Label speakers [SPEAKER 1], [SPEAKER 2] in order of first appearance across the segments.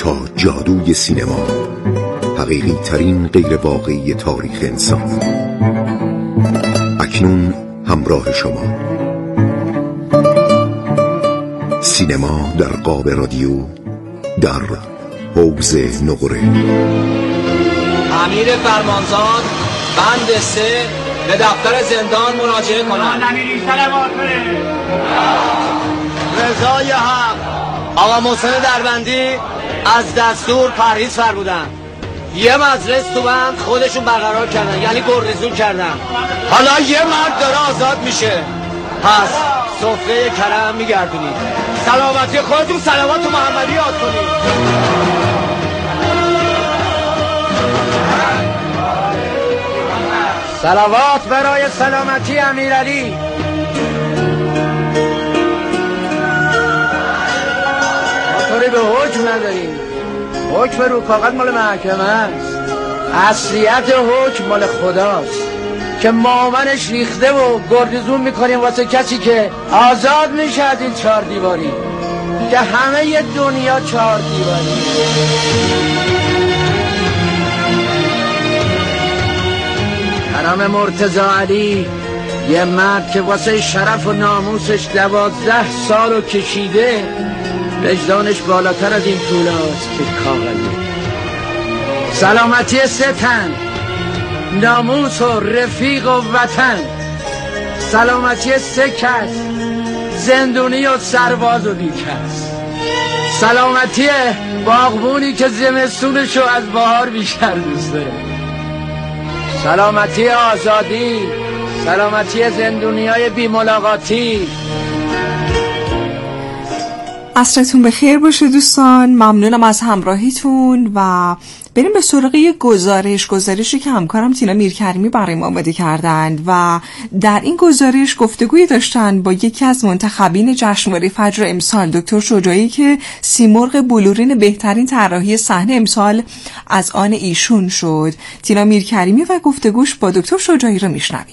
[SPEAKER 1] تا جادوی سینما، حقیقی ترین غیر واقعی تاریخ انسان، اکنون همراه شما. سینما در قاب رادیو، در حوض نقره.
[SPEAKER 2] امیر فرمانزاد بند 3 به دفتر زندان مراجعه کنند. رضای حق آقا محسن دربندی از دستور پرهیز فرمودن. یه مجلس تو بند خودشون برقرار کردن، یعنی گرریزون کردن. حالا یه مرد داره آزاد میشه، پس سفره کرم میگردونید. سلامتی خودتون صلوات و محمدی یاد کنید. صلوات برای سلامتی امیرعلی. ما طوری به حکم نداریم، حکم رو کاغذ مال محکمه است، اصلیت حکم مال خداست که مامنش ریخته و گردیزون میکنیم واسه کسی که آزاد میشه از این 4 دیواری، که همه ی دنیا 4 دیواری. جناب مرتضی علی، یه مرد که واسه شرف و ناموسش 12 سالو کشیده، وجدانش بالاتر از این پولاست که کاغذه. سلامتی 3 تن، ناموس و رفیق و وطن، سلامتی 3 کس، زندونی و سرباز و بیکس، سلامتی باغبونی که زمستونشو از بهار بیشتر دوست داره، سلامتی آزادی، سلامتی زندونیای بی ملاقاتی.
[SPEAKER 3] عصرتون بخیر باشه دوستان، ممنونم از همراهیتون و بریم به سراغ یک گزارشی که همکارم تینا میرکریمی برای ما آماده کردند و در این گزارش گفتگویی داشتن با یکی از منتخبین جشنواره فجر امسال، دکتر شجاعی، که سیمرغ بلورین بهترین طراحی صحنه امسال از آن ایشون شد. تینا میرکریمی و گفتگوش با دکتر شجاعی رو میشنویم.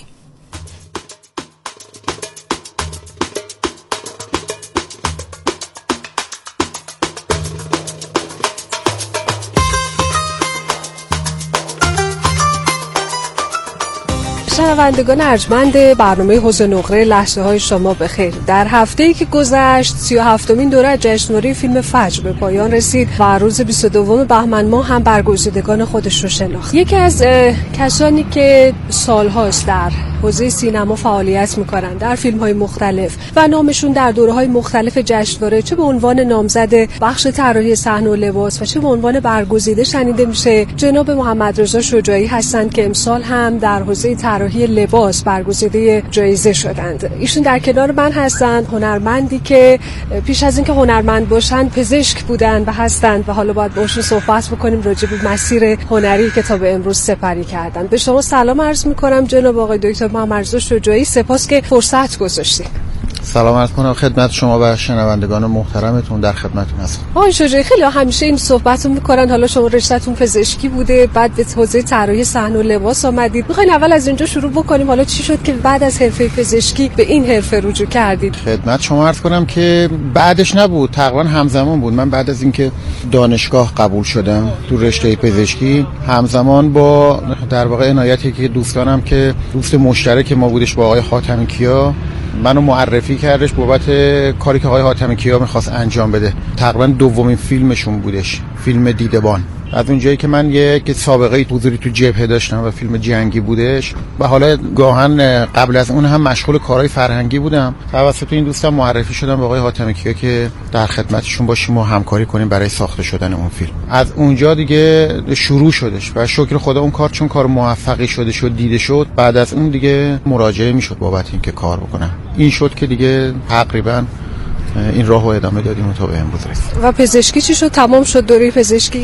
[SPEAKER 4] شنوندگان ارجمند برنامه حوض نقره، لحظه های شما بخیر. در هفته‌ای که گذشت 37مین دوره از جشنواره فیلم فجر به پایان رسید و روز 22 بهمن ماه هم برگزیدگان خودش رو شناخت. یکی از کسانی که سالهاست در حوزه سینما فعالیت میکنن در فیلم‌های مختلف و نامشون در دوره‌های مختلف جشنواره، چه به عنوان نامزد بخش طراحی صحنه و لباس و چه به عنوان برگزیده شنیده میشه، جناب محمدرضا شجاعی هستند که امسال هم در حوزه طراحی لباس برگزیده جایزه شدند. ایشون در کنار من هستند، هنرمندی که پیش از اینکه هنرمند باشن پزشک بودن و هستند و حالا باید باشون صحبت بکنیم راجع به مسیر هنری که تا به امروز سپری کردن. به شما سلام عرض می‌کنم جناب آقای دکتر محمدرضا شجاعی، سپاس که فرصت گذاشتید.
[SPEAKER 5] سلام عرض کنم خدمت شما و شنوندگان محترمتون، در خدمتتون هستم.
[SPEAKER 4] آقای شجاعی، خیلی همیشه این صحبتو میکنن، حالا شما رشته‌تون پزشکی بوده، بعد به حوزه طراحی صحنه و لباس آمدید. میخواین اول از اینجا شروع بکنیم، حالا چی شد که بعد از حرفه پزشکی به این حرفه رجوع کردید؟
[SPEAKER 5] خدمت شما عرض کنم که بعدش نبود، تقریبا همزمان بود. من بعد از اینکه دانشگاه قبول شدم تو رشته پزشکی، همزمان با در واقع عنایتی که دوستانم که دوست مشترک ما بودش با آقای حاتمی کیا، منو معرفی کردش بابت کاری که آقای حاتمی کیا می‌خواست انجام بده. تقریبا دومین فیلمشون بودش، فیلم دیدبان. از اونجایی که من یک سابقه حضوری تو جبهه داشتم و فیلم جنگی بودش و حالا گاهن قبل از اون هم مشغول کارهای فرهنگی بودم، توسط این دوستم معرفی شدم به آقای حاتمی کیا که در خدمتشون باشیم و همکاری کنیم برای ساخته شدن اون فیلم. از اونجا دیگه شروع شدش و شکر خدا اون کار چون کار موفقی شد دیده شد، بعد از اون دیگه مراجعه میشد بابت اینکه کار بکنم. این شد که دیگه تقریبا این راهو ادامه دادیم تا به امروز رسید.
[SPEAKER 4] و پزشکی چی شد؟ تمام شد دوره پزشکی؟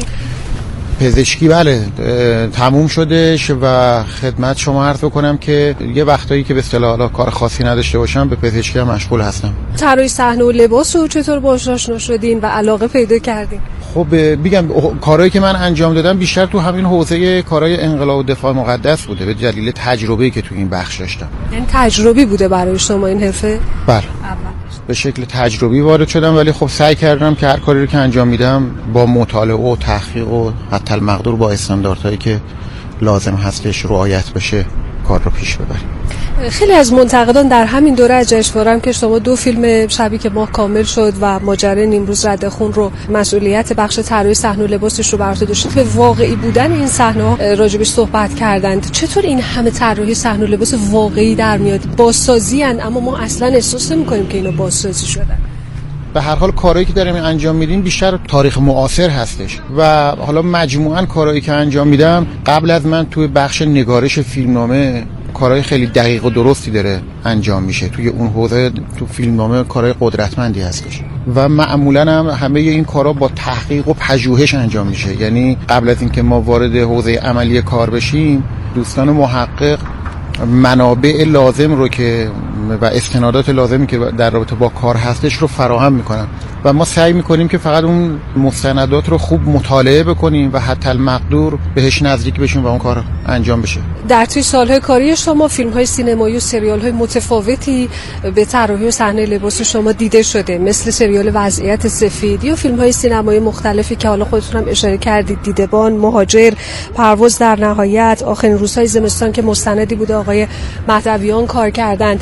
[SPEAKER 5] پزشکی بله تموم شدش و خدمت شما عرض بکنم که یه وقتایی که به اصطلاح کار خاصی نداشته باشم به پزشکی هم مشغول هستم.
[SPEAKER 4] طراحی صحنه و لباس رو چطور باهاش آشنا شدین و علاقه پیدا کردین؟
[SPEAKER 5] خب بگم کارهایی که من انجام دادم بیشتر تو همین حوزه کارهای انقلاب و دفاع مقدس بوده، به دلیل تجربه‌ای که تو این بخش داشتم.
[SPEAKER 4] یعنی تجربی بوده برای شما این حرفه؟
[SPEAKER 5] بله. به شکل تجربی وارد شدم، ولی خب سعی کردم که هر کاری رو که انجام میدم با مطالعه و تحقیق و حتی المقدور با استانداردهایی که لازم هستش رعایت بشه کار رو پیش ببریم.
[SPEAKER 4] خیلی از منتقدان در همین دوره از جشنواره که شما 2 فیلم شبی که ماه کامل شد و ماجرای نیمروز رد خون رو مسئولیت بخش طراحی صحنه و لباسش رو بر عهده داشتید، به واقعی بودن این صحنه‌ها راجبش صحبت کردند. چطور این همه طراحی صحنه و لباس واقعی در میاد؟ بازسازی ان، اما ما اصلا احساس نمی‌کنیم که اینا بازسازی شدن.
[SPEAKER 5] به هر حال کارهایی که داریم انجام میدیم بیشتر تاریخ معاصر هستش و حالا مجموعاً کارهایی که انجام میدم قبل از من توی بخش نگارش فیلمنامه کارهای خیلی دقیق و درستی داره انجام میشه. توی اون حوزه تو فیلمنامه کارهای قدرتمندی هستش و معمولاً هم همه این کارها با تحقیق و پژوهش انجام میشه. یعنی قبل از اینکه ما وارد حوزه عملی کار بشیم دوستان محقق منابع لازم رو که و استنادات لازمی که در رابطه با کار هستش رو فراهم میکنن و ما سعی میکنیم که فقط اون مستندات رو خوب مطالعه بکنیم و حتی المقدور بهش نزدیک بشیم و اون کار انجام بشه.
[SPEAKER 4] در طی سالهای کاری شما فیلم‌های سینمایی و سریال‌های متفاوتی به طراحی و صحنه لباس شما دیده شده، مثل سریال وضعیت سفید یا فیلم‌های سینمایی مختلفی که حالا خودتون هم اشاره کردید، دیدبان، مهاجر، پرواز در نهایت، آخرین روزهای زمستان که مستندی بوده آقای مهدویان کار کردن.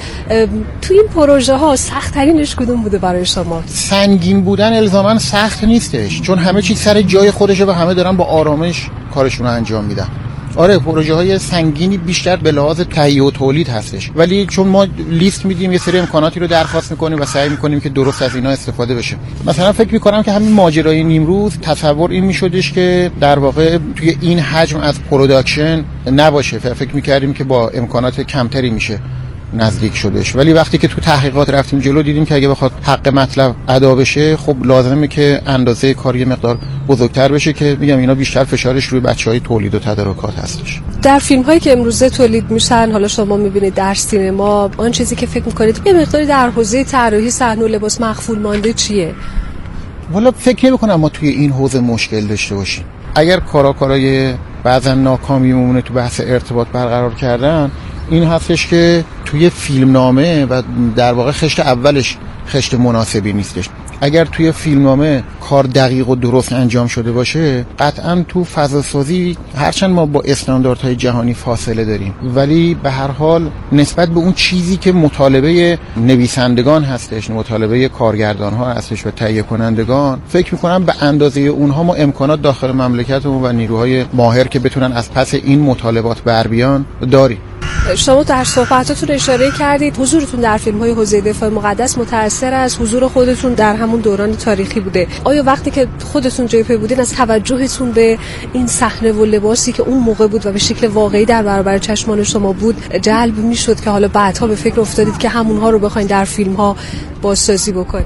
[SPEAKER 4] تو این پروژه ها سخت ترینش کدوم بوده برای شما؟
[SPEAKER 5] سنگین بودن الزاما سخت نیستش، چون همه چیز سر جای خودشه و همه دارن با آرامش کارشون رو انجام میدن. آره پروژه های سنگینی بیشتر به لحاظ تهیه و تولید هستش، ولی چون ما لیست میدیم یه سری امکاناتی رو درخواست میکنیم و سعی میکنیم که درست از اینا استفاده بشه. مثلا فکر میکنم که همین ماجرای نیمروز تصور این میشدش که در واقع توی این حجم از پروداکشن نباشه، فکر میکردیم که با امکانات کمتری میشه نزدیک شدش، ولی وقتی که تو تحقیقات رفتیم جلو دیدیم که اگه بخواد حق مطلب ادا بشه خب لازمه که اندازه کاری مقدار بزرگتر بشه که میگم اینا بیشتر فشارش روی بچهای تولید و تدارکات هستش.
[SPEAKER 4] در فیلم هایی که امروزه تولید میشن حالا شما میبینید در سینما آن چیزی که فکر میکنید یه مقداری در حوزه طراحی صحنه و لباس مخفول مانده چیه؟
[SPEAKER 5] والا فکر نمی‌کنم ما توی این حوزه مشکل داشته باشیم. اگر کارای بعضا ناکامی مونه تو بحث ارتباط برقرار کردن این هستش که توی فیلمنامه و در واقع خشت اولش خشت مناسبی نیستش. اگر توی فیلمنامه کار دقیق و درست انجام شده باشه قطعاً تو فضاسازی هرچند ما با استانداردهای جهانی فاصله داریم ولی به هر حال نسبت به اون چیزی که مطالبه نویسندگان هستش، مطالبه کارگردان‌ها هستش و تهیه کنندگان، فکر می‌کنم به اندازه اونها ما امکانات داخل مملکتمون و نیروهای ماهر که بتونن از پس این مطالبات بر بیان داریم.
[SPEAKER 4] شما در صحبتاتون اشاره کردید حضورتون در فیلم‌های حوزه دفاع مقدس متأثر از حضور خودتون در همون دوران تاریخی بوده. آیا وقتی که خودتون جای پی بودین از توجهتون به این صحنه و لباسی که اون موقع بود و به شکل واقعی در برابر چشمان شما بود جلب می‌شد که حالا بعدها به فکر افتادید که همونها رو بخواید در فیلم‌ها بازسازی بکنید؟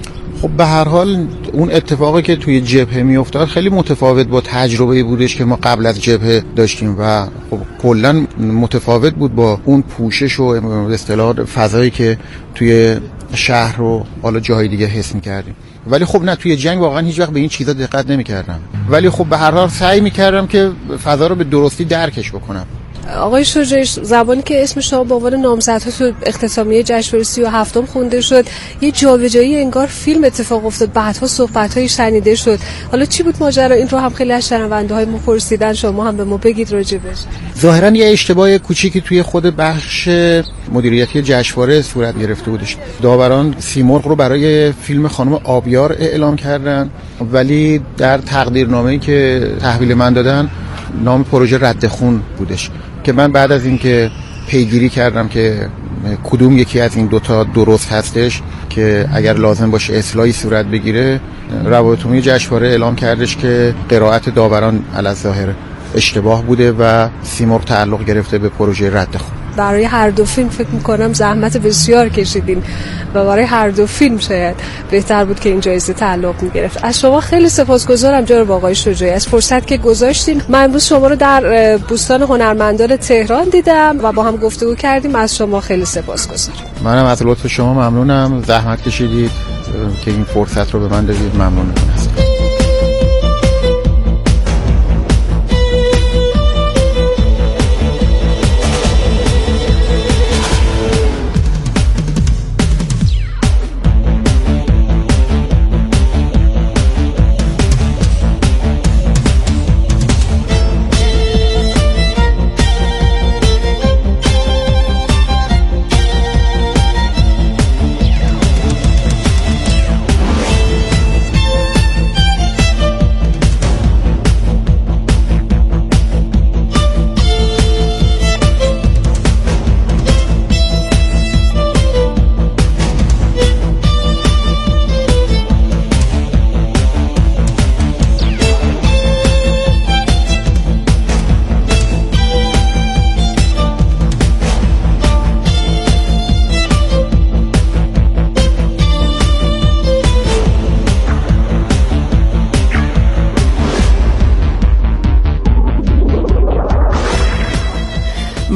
[SPEAKER 5] خب به هر حال اون اتفاقی که توی جبهه میافتاد خیلی متفاوت با تجربه‌ای بودش که ما قبل از جبهه داشتیم و خب کلا متفاوت بود با اون پوشش و اصطلاح فضایی که توی شهر و حالا جاهای دیگه حس می‌کردیم. ولی خب نه توی جنگ واقعا هیچ وقت به این چیزا دقت نمی‌کردم، ولی خب به هر حال سعی می‌کردم که فضا رو به درستی درکش بکنم.
[SPEAKER 4] آقای شجاعی، زبانی که اسم شما به عنوان نامزدها تو اختتامیه جشنواره 37م خونده شد، یه جابجایی انگار فیلم اتفاق افتاد، بعدها صحبت‌های شنیده شد. حالا چی بود ماجرا؟ این رو هم خیلی از شنونده‌های ما پرسیدن، شما هم به ما بگید راجبش.
[SPEAKER 5] ظاهراً یه اشتباه کوچیکی توی خود بخش مدیریتی جشنواره صورت گرفته بودش. داوران سیمرغ رو برای فیلم خانم آبیار اعلام کردن ولی در تقدیرنامه‌ای که تحویل من دادن نام پروژه رد خون بودش که من بعد از اینکه پیگیری کردم که کدوم یکی از این دوتا درست هستش که اگر لازم باشه اصلاحی صورت بگیره، روابط عمومی جشنواره اعلام کردش که قرائت داوران علی‌الظاهر اشتباه بوده و سیمرغ تعلق گرفته به پروژه رد خون.
[SPEAKER 4] برای هر دو فیلم فکر می‌کنم زحمت بسیار کشیدین و برای هر دو فیلم شاید بهتر بود که این جایزه تعلق می‌گرفت. از شما خیلی سپاسگزارم جناب آقای شجاعی از فرصت که گذاشتین. من امروز شما رو در بوستان هنرمندان تهران دیدم و با هم گفتگو کردیم. از شما خیلی سپاسگزارم.
[SPEAKER 5] منم از لطف شما ممنونم، زحمت کشیدید که این فرصت رو به من دادید. ممنونم.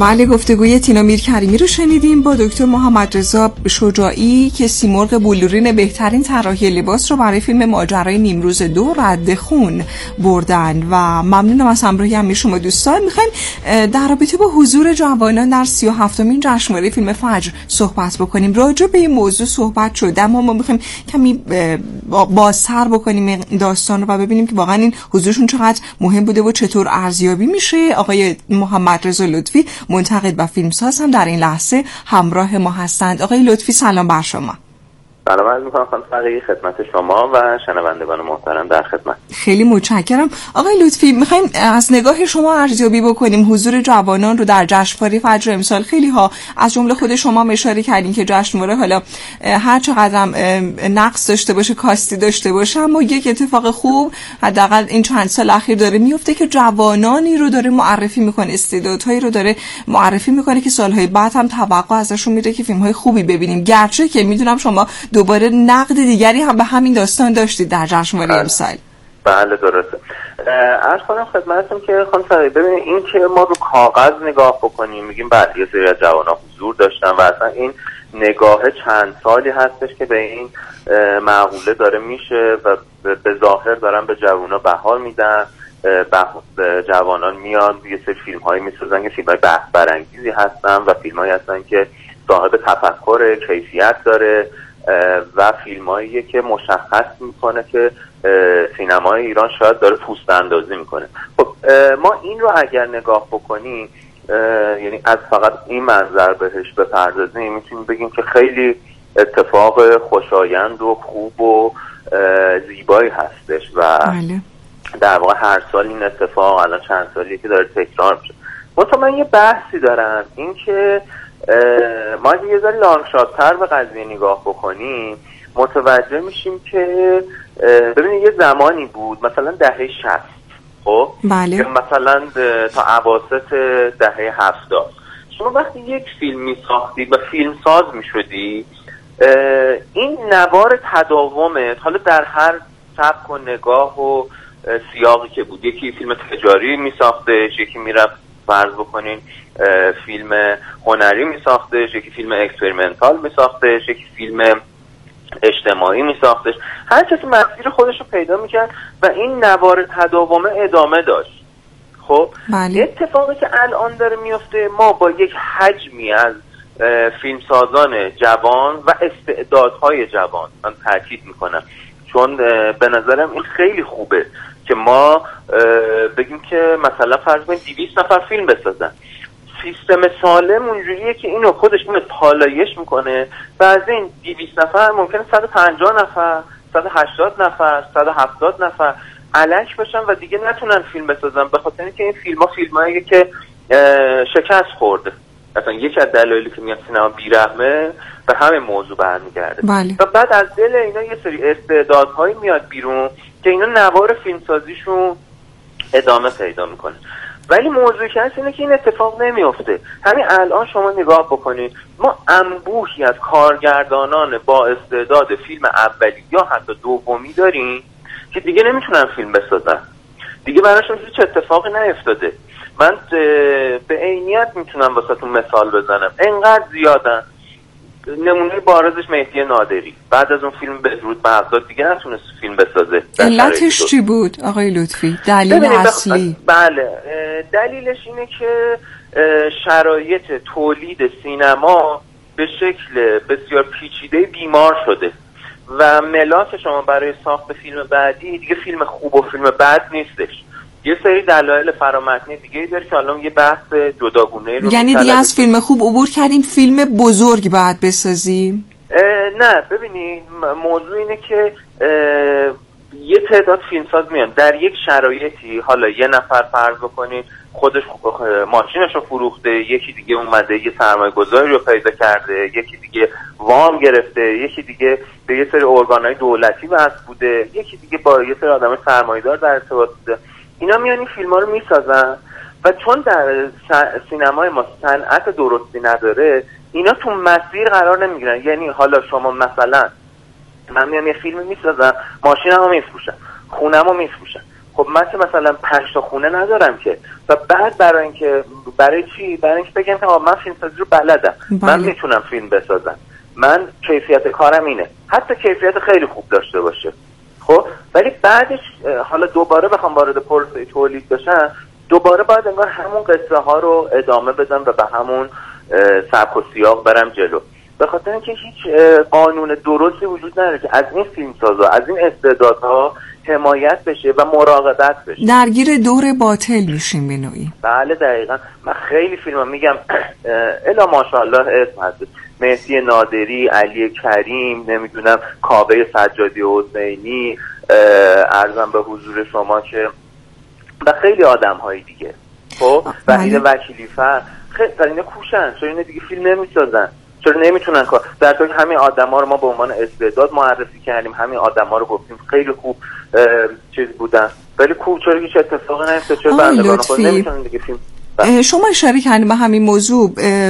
[SPEAKER 3] بله، گفتگوی تینا میرکریمی رو شنیدیم با دکتر محمد رضا شجاعی که سیمرغ بلورین بهترین طراحی لباس رو برای فیلم ماجرای نیمروز 2 رد خون بردن و ممنونم از همراهی همه شما دوستان. میخوایم در رابطه با حضور جوانان در 37مین جشنواره فیلم فجر صحبت بکنیم. راجع به این موضوع صحبت شد، اما ما میخوایم کمی بازتر بکنیم این داستان رو و ببینیم که واقعا این حضورشون چقدر مهم بوده و چطور ارزیابی میشه. آقای محمد رضا لطفی منتقد و فیلمساز هم در این لحظه همراه ما هستند. آقای لطفی سلام بر شما.
[SPEAKER 6] سلام عرض می‌کنم خانم فقیهی خدمت شما و شنوندگان محترم در خدمت.
[SPEAKER 3] خیلی متشکرم. آقای لطفی می‌خوایم از نگاه شما ارزیابی بکنیم حضور جوانان رو در جشنواره فجر امسال. خیلی ها از جمله خود شما اشاره کردین که جشنواره حالا هر چقدر نقص داشته باشه، کاستی داشته باشه، اما یک اتفاق خوب حداقل این چند سال اخیر داره میفته که جوانانی رو داره معرفی میکنه، استعدادهایی رو داره معرفی میکنه که سالهای بعد هم توقع ازشون میره که فیلم‌های خوبی ببینیم. گرچه که میدونم شما دوباره نقد دیگری هم به همین داستان داشتید در جشنواره امسال.
[SPEAKER 6] بله درسته. عرض کنم خدمتتون که خانم فقیهی ببینید این که ما رو کاغذ نگاه بکنیم میگیم بله یه سری از جوان‌ها حضور داشتن و اصلا این نگاه چند سالی هستش که به این معقوله داره میشه و به ظاهر دارن به جوان‌ها بها میدن. جوانان میان یه سری فیلم‌هایی میسازن که فیلم‌های بحث برانگیزی هستن و فیلم‌هایی هستن که صاحب تفکر کیفیت داره و فیلمایی که مشخص میکنه که سینمای ایران شاید داره پوست اندازی میکنه. خب ما این رو اگر نگاه بکنیم یعنی از فقط این منظر بهش بپردازیم میتونیم بگیم که خیلی اتفاق خوشایند و خوب و زیبایی هستش و در واقع هر سال این اتفاق الان چند سالیه که داره تکرار میشه. من یه بحثی دارم این که ما اگه یه ذره لانگشات‌تر به قضیه نگاه بکنیم متوجه میشیم که ببینید یه زمانی بود مثلا دهه 60 خب
[SPEAKER 3] بله.
[SPEAKER 6] مثلا تا اواسط دهه 70 شما وقتی یک فیلم میساختی و فیلمساز میشدی این نوار تداومت حالا در هر سبک و نگاه و سیاقی که بود، یکی فیلم تجاری میساختش، یکی میرفت فرض بکنین فیلم هنری میساختش، یکی فیلم اکسپریمنتال میساختش، یکی فیلم اجتماعی میساختش، هر کسی مسیر خودش رو پیدا میکرد و این نوار تداومه ادامه داشت. خب اتفاقی که الان داره میفته ما با یک حجمی از فیلمسازان جوان و استعدادهای جوان، من تاکید میکنم چون به نظرم این خیلی خوبه که ما بگیم که مثلا فرض کنید 200 نفر فیلم بسازن. سیستم سالم اونجوریه که اینو خودش میاد پالایش میکنه و از این 200 نفر ممکنه 150 نفر 180 نفر 170 نفر الک بشن و دیگه نتونن فیلم بسازن به خاطر اینکه این فیلمایی که شکست خورده. مثلا یکی از دلایلی که میگن سینما بیرحمه به همین موضوع برمیگرده. و بعد از دل اینا یه سری استعدادهایی میاد بیرون که اینا نوار فیلمسازیشون ادامه پیدا میکنه. ولی موضوعی که هست اینه که این اتفاق نمیفته. همین الان شما نگاه بکنید ما انبوهی از کارگردانان با استعداد فیلم اولی یا حتی دومی داریم که دیگه نمیتونن فیلم بسازن، دیگه براشون هیچ اتفاقی نیفتاده. من به عینیت میتونم واسهتون مثال بزنم، انقدر زیادن. نمونه بارزش مهدی نادری بعد از اون فیلم بدرود بغداد دیگه نتونست فیلم بسازه.
[SPEAKER 3] علتش چی بود آقای لطفی؟ دلیل اصلی؟
[SPEAKER 6] بله دلیلش اینه که شرایط تولید سینما به شکل بسیار پیچیده بیمار شده و ملاک شما برای ساخت فیلم بعدی دیگه فیلم خوب و فیلم بد نیستش. یه سری دلایل فرامتنی دیگه داره که الان یه بحث جداگونه رو
[SPEAKER 3] یعنی دیگه از فیلم خوب عبور کردیم فیلم بزرگ باید بسازیم؟
[SPEAKER 6] نه ببینید موضوع اینه که یه تعداد فیلمساز میان در یک شرایطی، حالا یه نفر فرض بکنید خودش ماشینش رو فروخته، یکی دیگه اومده یه سرمایه گذاری رو پیدا کرده، یکی دیگه وام گرفته، یکی دیگه به یه سری ارگانهای دولتی وصل بوده، یکی دیگه با یه سری آدم سرمایه‌دار در ارتباط بوده. اینا میان این فیلم‌ها رو میسازن و چون در سینمای ما صنعت درستی نداره اینا تو مسیر قرار نمیگیرن. یعنی حالا شما مثلا من میام یه فیلم میسازم، ماشینمو میفروشم، خونمو میفروشم، خب من که مثلا 5 تا خونه ندارم که، و بعد برای اینکه بگم که من فیلمسازی رو بلدم، من میتونم فیلم بسازم، من کیفیت کارم اینه، حتی کیفیت خیلی خوب داشته باشه، خب ولی بعدش حالا دوباره بخوام وارد پروسه تولید بشم، دوباره باید انگار همون قصه ها رو ادامه بدم و به همون سبک و سیاق برم جلو، به خاطر اینکه هیچ قانون درستی وجود نداره که از این فیلمسازا، از این استعدادها حمایت بشه و مراقبت بشه.
[SPEAKER 3] درگیر دور باطل میشیم به نوعی.
[SPEAKER 6] بله دقیقاً. من خیلی فیلم‌ها میگم الا ماشاءالله اسم هست، مهدی نادری، علی کریم، نمیدونم کاوه سجادی حسینی، عرضم به حضور شما که و خیلی آدم‌های دیگه، خب وحید وکیلی فر خیلی اینا کوشن، چرا اینا دیگه فیلم نمیسازن، چرا نمیتونن کار، در حالی همین آدما رو ما به عنوان استعداد معرفی کردیم، همین آدما رو گفتیم خیلی خوب چیز بودن، ولی چرا هیچ اتفاقی نیفتاد، چرا بندگان خود نمیتونن دیگه فیلم.
[SPEAKER 3] شما اشاره کردین به همین موضوع،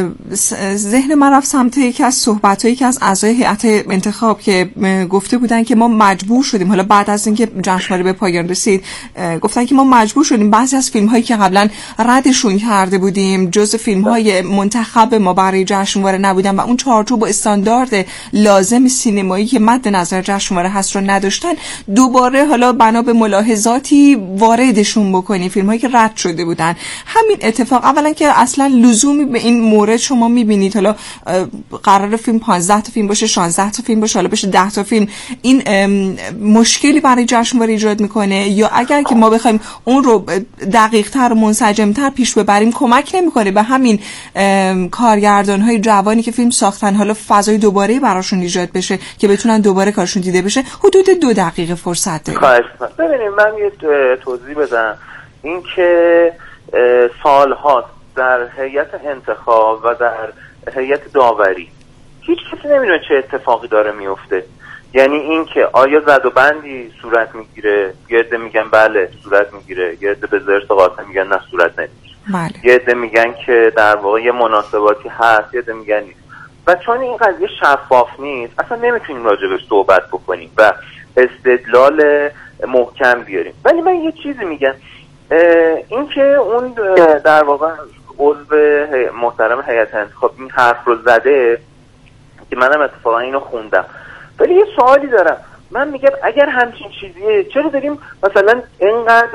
[SPEAKER 3] ذهن من رفت سمت یکی از صحبتایی که از اعضای هیئت انتخاب که گفته بودن که ما مجبور شدیم، حالا بعد از اینکه جشنواره به پایان رسید گفتن که ما مجبور شدیم بعضی از فیلم‌هایی که قبلا ردشون کرده بودیم، جزء فیلم‌های منتخب ما برای جشنواره نبودن و اون چارچوب و استاندارد لازم سینمایی که مد نظر جشنواره هست رو نداشتن، دوباره حالا بنا به ملاحظاتی واردشون بکنیم فیلم‌هایی که رد شده بودن. همین اتفاق اولا که اصلا لزومی به این مورد شما میبینید؟ حالا قرار فیلم 15 تا فیلم باشه، 16 تا فیلم باشه، حالا بشه 10 تا فیلم، این مشکلی برای جشنواره ایجاد میکنه؟ یا اگر که ما بخوایم اون رو دقیق‌تر و منسجم‌تر پیش ببریم کمک نمیکنه به همین کارگردان‌های جوانی که فیلم ساختن، حالا فضای دوباره براشون ایجاد بشه که بتونن دوباره کارشون دیده بشه؟ حدود 2 دقیقه فرصت داریم.
[SPEAKER 6] ببینید من یه توضیح بدم، این که سال‌هاست در هیئت انتخاب و در هیئت داوری هیچ کسی نمیدونه چه اتفاقی داره میفته. یعنی این که آیا زد و بندی صورت میگیره، یه عده میگن بله صورت میگیره، یه عده به زرس قاطع میگن نه صورت نمیگیره، یه عده میگن که در واقع یه مناسباتی هست، یه عده میگن نیست. و چون این قضیه شفاف نیست اصلا نمیتونیم راجعش صحبت بکنیم و استدلال محکم بیاریم. ولی من یه چیزی میگم، این که اون در واقع عضو محترم هیئت انتخاب این حرف رو زده که منم اتفاقا اینو خوندم، ولی یه سوالی دارم. من میگم اگر همچین چیزیه چرا داریم مثلا اینقدر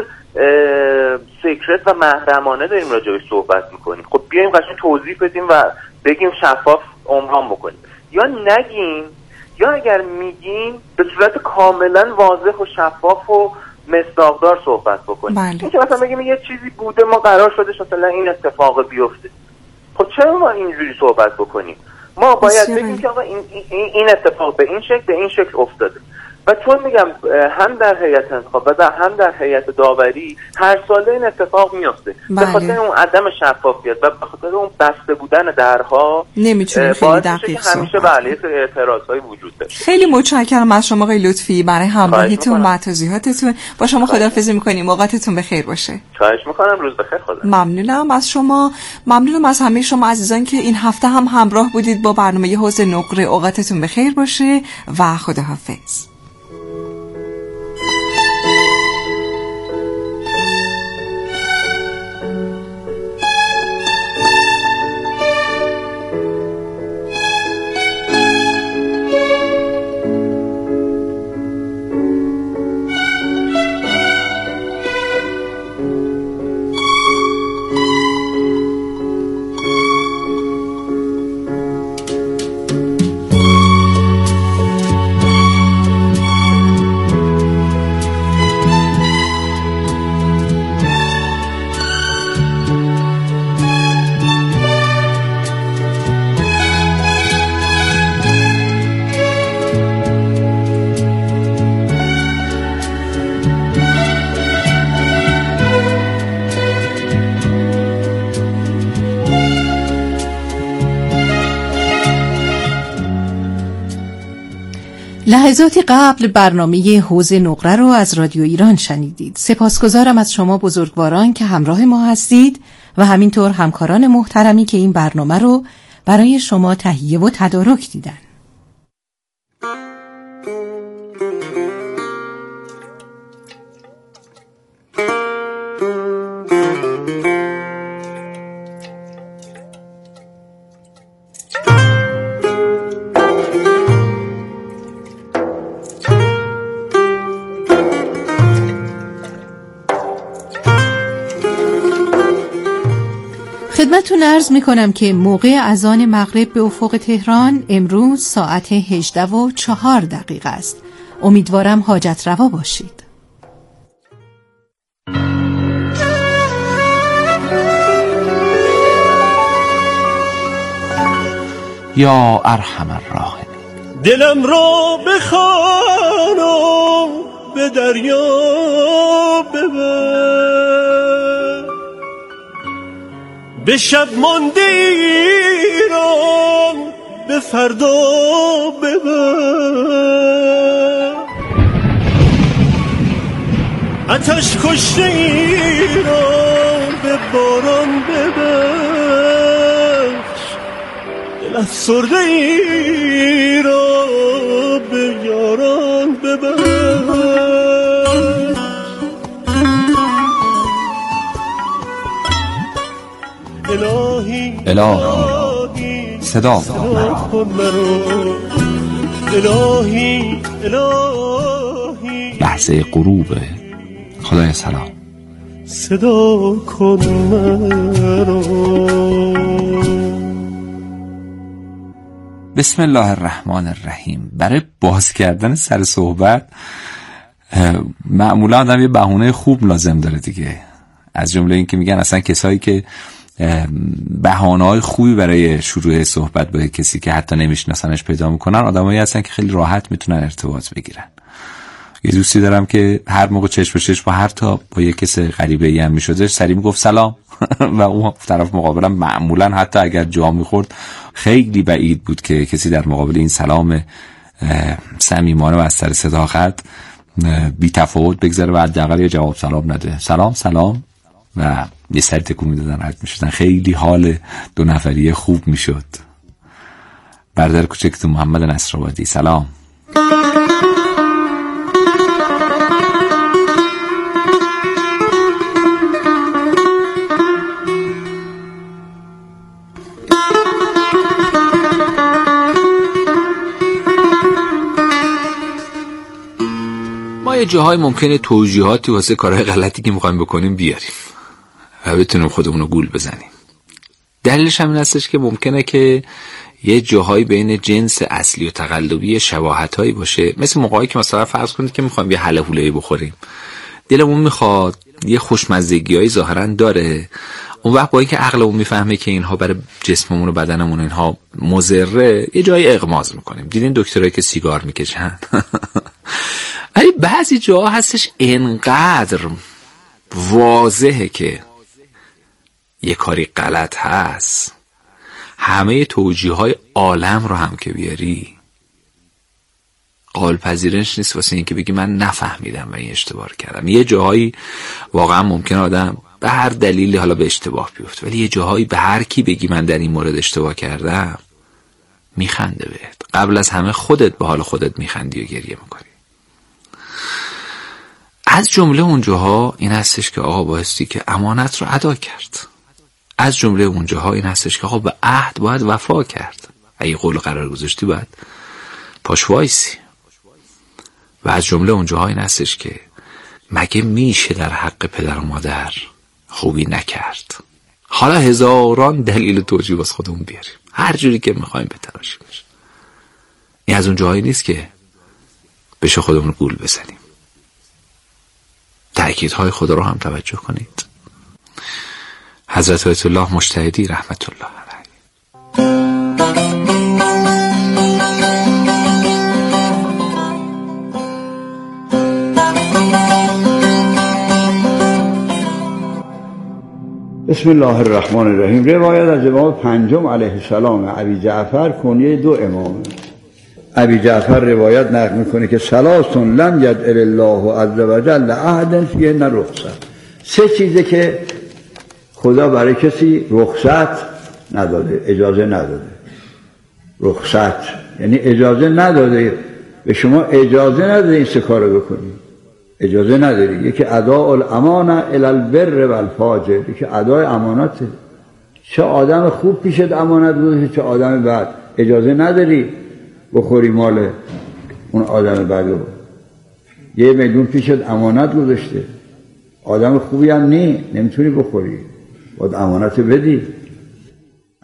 [SPEAKER 6] سیکرت و محرمانه داریم راجعش صحبت میکنیم؟ خب بیایم قشنگ توضیح بدیم و بگیم شفاف عمران بکنیم، یا نگیم، یا اگر میگیم به صورت کاملا واضح و شفاف و مصداقدار صحبت بکنیم. این که مثلا بگیم یه چیزی بوده ما قرار شده مثلا این اتفاق بیفته، خب چرا ما اینجوری صحبت بکنیم؟ ما باید بگیم که آقا این اتفاق به این شکل افتاده. و چون میگم هم در هیئت انتخاب و هم در هیئت داوری هر ساله این اتفاق میفته، به خاطر اون عدم شفافیت و به خاطر اون بسته بودن درها
[SPEAKER 3] نمیتونیم خیلی دقیق
[SPEAKER 6] همیشه بله اعتراضایی وجود داره.
[SPEAKER 3] خیلی متشکرم از شما آقای لطفی برای همراهیتون و توضیحاتتون. با شما خداحافظی می‌کنیم، اوقاتتون بخیر باشه.
[SPEAKER 6] خواهش می‌کنم، روز بخیر. خدا.
[SPEAKER 3] ممنونم از شما، ممنونم از همه شما عزیزان که این هفته هم همراه بودید با برنامه حوض نقره. اوقاتتون بخیر باشه و خداحافظ.
[SPEAKER 7] لحظاتی قبل برنامه حوض نقره رو از رادیو ایران شنیدید. سپاسگزارم از شما بزرگواران که همراه ما هستید و همینطور همکاران محترمی که این برنامه رو برای شما تهیه و تدارک دیدن. خدمتتون عرض میکنم که موقع اذان مغرب به افق تهران امروز ساعت 18:04 است. امیدوارم حاجت روا باشید.
[SPEAKER 8] یا ارحم الراحمین.
[SPEAKER 9] دلم را بخوانم به دریا ببر، به شب مانده ایران به فردا ببر، آتش کشته ایران به باران ببخش، دل افسرده ای را به یاران ببخش.
[SPEAKER 8] الهی صدا کن مرا،
[SPEAKER 9] الهی
[SPEAKER 8] لحظه غروب. خدای سلام
[SPEAKER 9] صدا کن مرا.
[SPEAKER 8] بسم الله الرحمن الرحیم. برای باز کردن سر صحبت معمولا آدم یه بهونه خوب لازم داره دیگه، از جمله این که میگن اصلا کسایی که بهانه‌های خوبی برای شروع صحبت با کسی که حتی نمیشناسنش پیدا میکنن آدمایی هستن که خیلی راحت میتونن ارتباط بگیرن. یه دوستی دارم که هر موقع چشم به چشم با یه کس غریبه‌ای هم میشدش سریع میگفت سلام و اون طرف مقابلم معمولا حتی اگر جا میخورد خیلی بعید بود که کسی در مقابل این سلام صمیمانه و از سر صداقت بی تفاوت بگذره و حداقل یه جواب سلام نده. سلام سلام و یه سری تکون میدادن رد میشدن. خیلی حال دو نفری خوب میشد. برادر کوچکتون محمد نصرآبادی سلام.
[SPEAKER 10] ما یه جاهای ممکنه توجیهاتی واسه کارهای غلطی که میخوایم بکنیم بیاریم و بتونیم خودمون رو گول بزنیم. دلیلش هم این هستش که ممکنه که یه جاهایی بین جنس اصلی و تقلبی شباهتایی باشه، مثل موقعی که مثلا فرض کنید که میخوایم یه حله حوله‌ای بخوریم، دلمون میخواد، یه خوشمزگیایی ظاهرا داره، اون وقت با اینکه عقلمون میفهمه که اینها برای جسممون و بدنمون اینها مضره، یه جایی اغماض میکنیم. دیدین دکترایی که سیگار میکشن؟ ولی بعضی جاها هستش انقدر واضحه که یه کاری غلط هست، همه توجیه‌های عالم رو هم که بیاری قابل پذیرش نیست واسه این که بگی من نفهمیدم و این اشتباه کردم. یه جاهایی واقعا ممکنه آدم به هر دلیلی حالا به اشتباه بیفته، ولی یه جاهایی به هر کی بگی من در این مورد اشتباه کردم میخنده بهت. قبل از همه خودت به حال خودت میخندی و گریه میکنی. از جمله اونجاها این هستش که آقا بایستی که امانت رو ادا کرد. از جمله اونجاها این هستش که آقا به عهد باید وفا کرد. اگه قول قرار گذاشتی باید پاش وایسی. و از جمله اونجاها این هستش که مگه میشه در حق پدر و مادر خوبی نکرد؟ حالا هزاران دلیل توجیه واسه خودمون بیاریم، هر جوری که میخوایم بتراشیم. این از اون جاهایی نیست که بشه خودمون گول بزنیم. تأکیدهای خدا رو هم توجه کنید. حضرت آیت الله مجتهدی رحمت الله علیه
[SPEAKER 11] بسم الله الرحمن الرحیم. روایت از امام پنجم علیه السلام ابی جعفر کنیه دو امام. ابی جعفر روایت نقل میکنه که ثلاث لم یجعل الله عز وجل لأحد فیهن رخصت. سه چیزه که خدا برای کسی رخصت نداده، اجازه نداده. رخصت یعنی اجازه نداده، به شما اجازه نداده این سه کارو بکنی، اجازه نداری. یکی اداء الامانه الی البر والفاجر، یکی ادای امانته. چه آدم خوب پیشت امانت گذاشته، چه آدم بد، اجازه نداری بخوری مال اون آدم بدو. 1 میلیون پیشت امانت گذاشته، آدم خوبی هم نمیتونی بخوری، باید امانت بدی.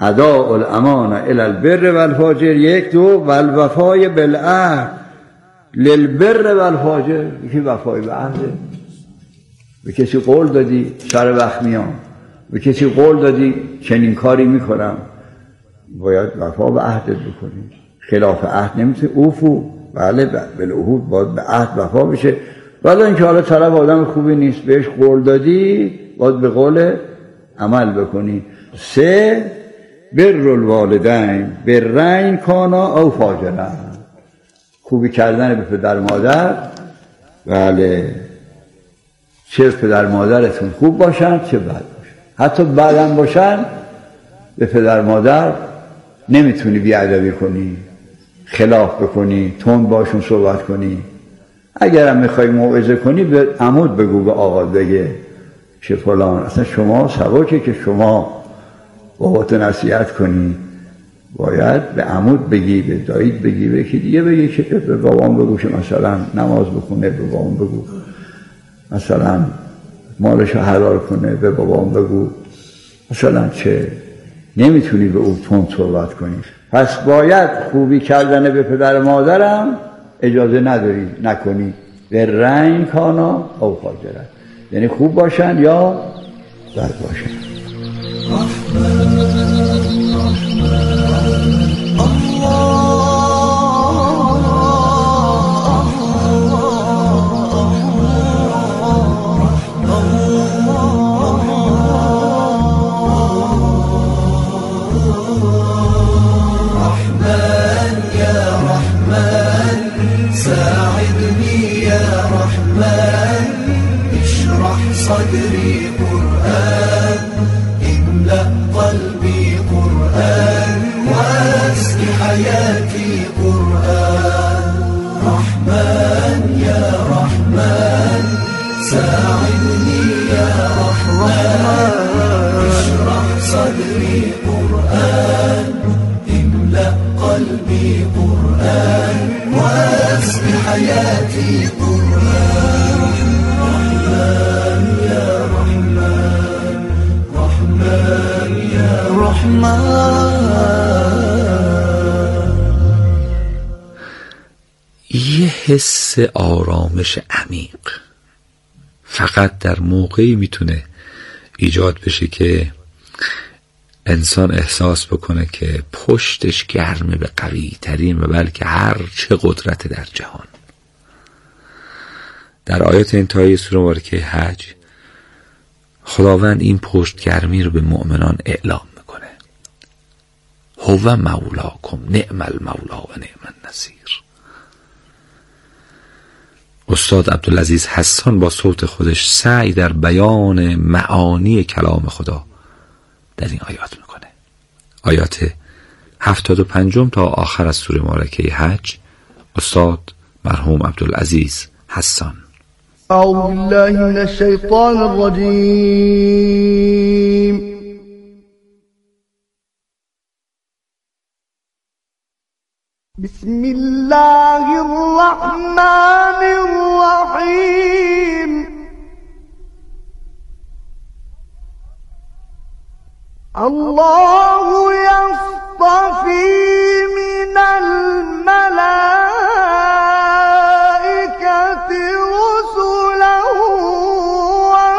[SPEAKER 11] اداء الامانه الی البر والفاجر، 1 2 والوفای بالعهد للبر والفاجر. یکی وفای به عهده، به کسی قول دادی سر وقت میام، به کسی قول دادی چنین کاری میکنم، باید وفا به عهدت بکنی. خلاف عهد نمیتونی. اوفو، بله بالعهود، باید به عهد وفا بشه. ولی اینکه حالا طرف آدم خوبی نیست بهش قول دادی، باید به قول عمل بکنی. 3 بر الوالدین برین کانا او فاجرن، خوبی کردن به پدر مادر. بله، چه پدر مادرتون خوب باشن چه بد باشن، حتی بدم باشن به پدر مادر نمیتونی بیادبی کنی، خلاف بکنی، تند باشون صحبت کنی. اگرم میخوای موعظه کنی به عمود بگو، به آقا بگه چه فلان. اصلا شما سبکه که شما باباتو نصیحت کنی، باید به عمود بگی، به دایید بگی، به کی دیگه بگی که به بابام بگو که مثلا نماز بخونه، به بابام بگو مثلا مالشو حلال کنه، به بابام بگو مثلا چه. نمیتونی به او تند صحبت کنی. پس باید خوبی کردن به پدر مادرم اجازه نداری نکنی. به رنگ کانا او فاجرن، یعنی خوب باشن یا بد باشن.
[SPEAKER 12] صدري قرآن املأ قلبي قرآن واسق حياتي قرآن. رحمن يا رحمن ساعدني يا رحمن اشرح صدري قرآن املأ قلبي قرآن واسق حياتي قرآن.
[SPEAKER 10] یه حس آرامش عمیق فقط در موقعی میتونه ایجاد بشه که انسان احساس بکنه که پشتش گرمه به قوی ترین و بلکه هر چه قدرت در جهان. در آیات انتهایی سوره مبارکه حج خداوند این پشتگرمی رو به مؤمنان اعلام میکنه. هو مولاکم نعم المولا و نعم النصیر. استاد عبدالعزیز حسان با صوت خودش سعی در بیان معانی کلام خدا در این آیات میکنه. آیات 75 تا آخر از سوره مبارکه حج استاد مرحوم عبدالعزیز حسان.
[SPEAKER 13] أعوذ بالله من الشيطان الرجيم. بسم الله الرحمن الرحيم. الله يصطفي